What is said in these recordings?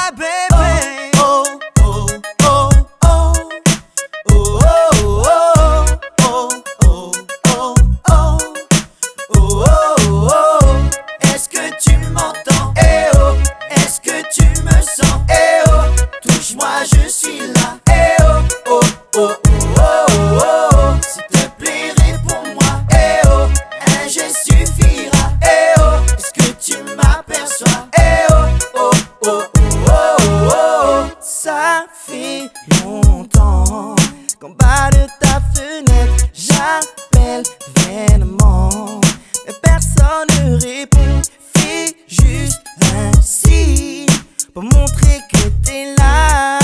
my baby. Oh, oh, oh, oh. Oh, oh, oh, oh, oh, oh. Oh, oh, oh. Est-ce que tu m'entends? Eh oh. Est-ce que tu me sens? Eh oh. Touche-moi, je suis là. Eh oh, oh, oh, oh, oh, oh. S'il te plaît, réponds-moi. Eh oh, un geste suffira. Eh oh, est-ce que tu m'aperçois? Eh oh, oh, oh, oh, oh, oh. Ça fait longtemps qu'en bas de ta fenêtre, j'appelle vainement, mais personne ne répond. Fais juste un signe pour montrer que t'es là.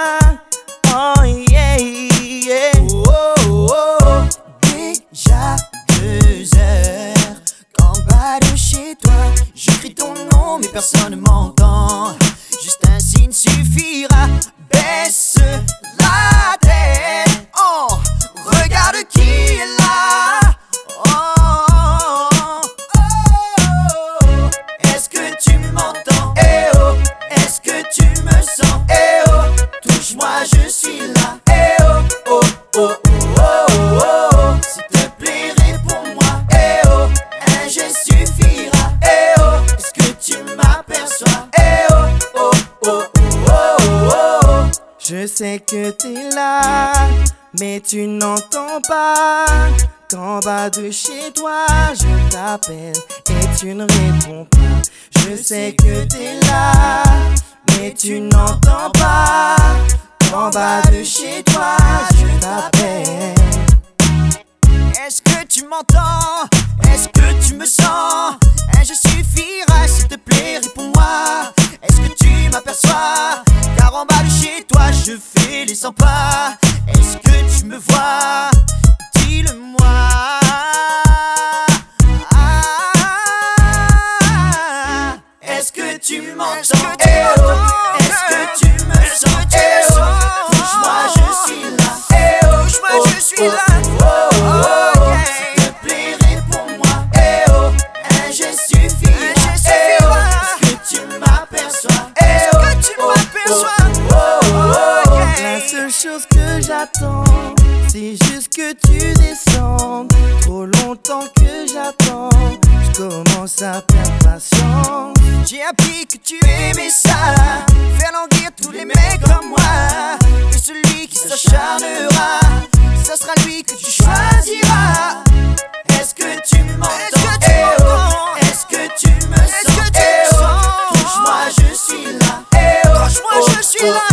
Oh yeah, yeah. Oh, oh, oh. Déjà 2 heures qu'en bas de chez toi, je crie ton nom mais personne ne m'entend. Juste un signe suffira. Baisse la tête. Oh, regarde qui est là. Oh, oh, oh. Est-ce que tu m'entends? Eh oh. Est-ce que tu me sens? Eh oh. Touche-moi, je suis là. Eh oh, oh, oh, oh, oh, oh. S'il te plaît, réponds-moi. Eh oh, un geste suffira. Eh oh, est-ce que tu m'aperçois? Eh oh, oh, oh, oh, oh, oh. Je sais que t'es là, mais tu n'entends pas qu'en bas de chez toi, je t'appelle et tu ne réponds pas. Je sais que t'es là, mais tu n'entends pas qu'en bas de chez toi, je t'appelle. Est-ce que tu m'entends? Est-ce que tu me sens? Un geste suffira, s'il te plaît, réponds-moi. Est-ce que tu m'aperçois? Car en bas de chez toi, je fais les 100 pas. Est-ce que tu me vois? Dis-le-moi. Est-ce que tu m'entends? Eh oh. Est-ce que tu me sens? Eh oh. Touche-moi, je suis là. Eh oh. Touche-moi, je suis là. Oh, oh, oh, oh. S'il te plaît, réponds-moi. Eh oh. Un geste suffira. Eh oh. Est-ce que tu m'aperçois? Eh oh. Est-ce que tu m'aperçois? Oh, oh, oh. La seule chose que j'attends, c'est juste que tu descendes. Trop longtemps que j'attends, je commence à perdre patience. J'ai appris que tu aimais ça, faire languir tous les mecs comme moi. Et celui qui s'acharnera, ce sera lui que tu choisiras. Est-ce que tu m'entends? Eh oh. Est-ce que tu me sens? Eh oh. Touche-moi, je suis là. Eh oh. Touche-moi, je suis là.